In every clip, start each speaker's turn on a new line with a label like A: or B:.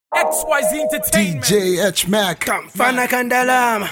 A: XYZ Entertainment.
B: DJ H Mac.
C: Kamfana Kandalama.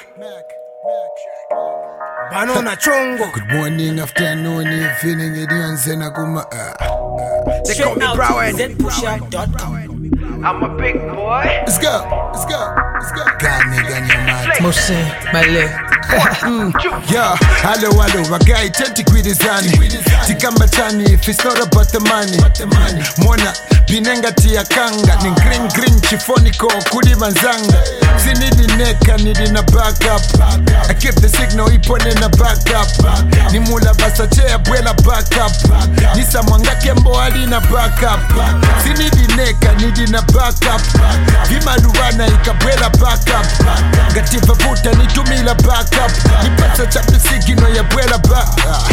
C: Banona Chongo.
B: Good morning, afternoon, evening, Edianzena Kuma.
C: They call me Brown.
D: I'm a big boy.
B: Let's go. Gani man.
A: Mose, Male.
B: Yeah, hello, Wagai, 20 quid is Zani. Tikamba Chani, if it's not about the money. Mona, Binenga Tia Kanga, Ning green, Chifoniko, Kudi Manzanga. Zinidi Neka, need in a backup. I keep the signal, he put in a backup. Nimula Basache, Abuela backup. Nisa Mwanga Kembo Alina backup. Zinidi Neka, need in a backup. Vima Luana, Ikabuela backup. Gativa Buta, Nitumila backup. Nipasa chapi sigino ya Abuela backup.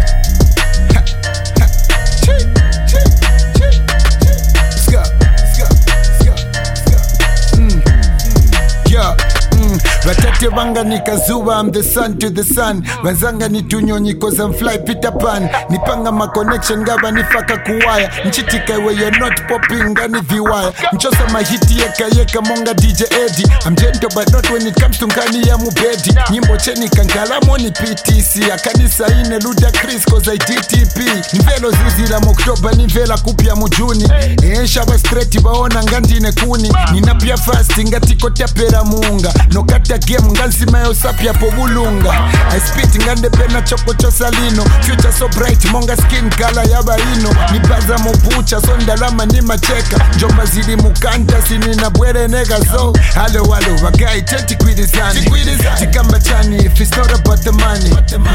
B: Watate wanga nikazuwa, I'm the sun to the sun. Wanzanga ni tunyonyi cause I'm fly Peter Pan. Nipanga ma connection gaba nifaka kuwaya. Nchitika where you're not popping gani viwaya. Mchosa mahiti yeka monga DJ Eddie. I'm gentle but not when it comes to nkani ya mubedi. Nyimbo cheni kankala moni PTC. Akanisa ine Luda Chris cause I DTP. Nivelo zizi la Oktoba nivela kupia mujuni. Shaba straight baona ngandine kuni. Ninapia fast ngatiko tapera muunga. Nokata game nganzima yosapya pobulunga. I spit ngande pena choko chosalino. Future so bright monga skin color yabaino. Nibaza mobucha so ndalama ni macheka. Njomba zili mukanta sinina bwere nega so. Hello wagai 20 quid is Zani. Tikamba Chani if it's not about the money.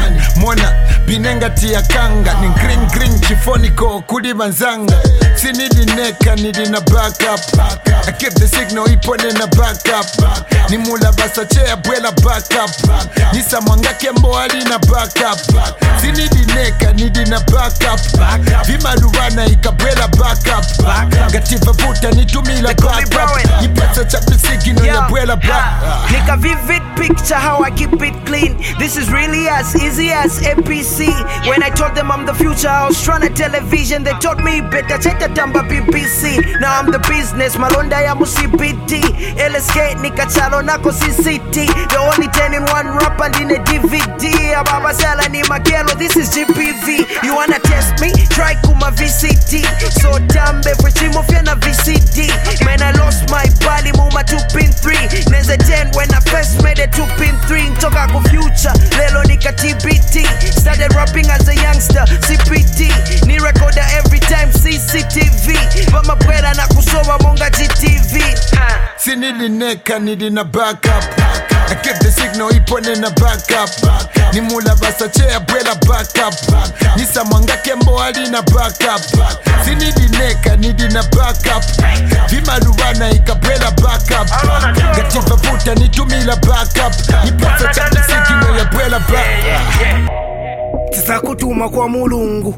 B: Mona Binenga Tia Kanga. Ning green Chifoniko Kudi Manzanga. Sinidi Neka nidi na backup. I keep the signal he put in a backup. Nimula Basache Abuela backup. Nisa Mwanga Kembo Alina backup. Zinidi Neka nidi na backup. Vima Luana Ikabuela backup. Gativa Buta Nitumila backup. Nipasa chapi sigino ya Abuela backup.
D: Make a vivid picture how I keep it clean. This is really as easy as APC. When I told them I'm the future, I was trying to television. They told me better check the tamba BBC. Now I'm the business, Malonda ya musibiti. LSK nikachalo nako CCT. The only 10 in one rap and in a DVD. Ababa Sala ni Makelo, this is GPV. You wanna test me? Try Kuma VCT. So tambe Frechimo Fiana VCD. Man, I lost my body, Muma 2-3. Neza 10 when I first made a 2-3. Toka ku future, lelo nika TBT. Started rapping as a youngster, CPT. Ni recorder every time, CCTV. Vama pwela na kusoma monga GTV.
B: Sinidi Neka nidi na backup. I keep the signal he put in a backup. Nimula Basache Abuela backup. Nisa Mwanga Kembo Alina backup. Sinidi Neka nidi na backup. Vima Luana Ikabuela backup. Gativa Buta Nitumila backup. Nipasa chapi sigino ya Abuela backup.
C: Tisakutuma kwa mulungu.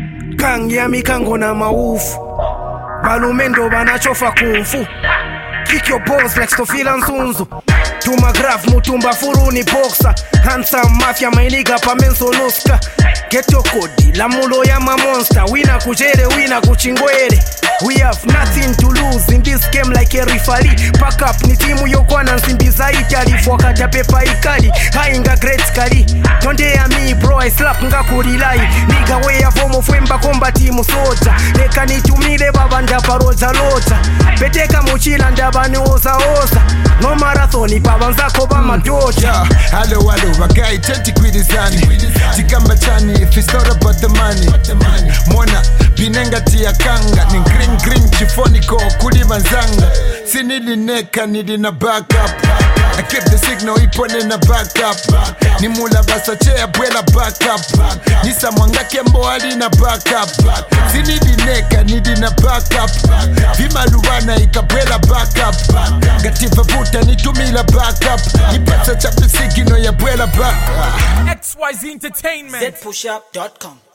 C: Kangi ya mikango na maufu. Balumendo banachofa kumfu. Kick your balls like Stofila Nsunzu. Tuma graph mutumba furuni boxer. Handsome mafia mainiga pa menso nuska. Get your kodi la mulo ya ma monster. Wina kujere wina kuchingwere. We have nothing to lose in this game like a referee. Pack up ni timu yokwana nsimbiza Italy. Fwakata pepa ikali, hainga great kali. Tonde ya mi bro I slap nga kurilai. Niga we ya fomo fwemba komba timu soja. Neka nitumile babanda paroja loja. Beteka mochila ndabani oza. No marathoni babanzako ba madoja.
B: Hello wagai 20 quid is Zani. Tikamba Chani if it's not about the money. Mona Binenga Tia Kanga. Ning green Chifoniko Kudi Manzanga. Sinidi Neka nidi na backup. I keep the signal he put in a backup. Nimula Basache Abuela backup. Nisa Mwanga Kembo Alina backup. Sinidi Neka nidi na backup. Vima Luana Ikabuela backup. Gativa Buta Nitumila backup. Nipasa chapi sigino ya Abuela backup.
A: XYZ Entertainment.
D: ZPushUp.com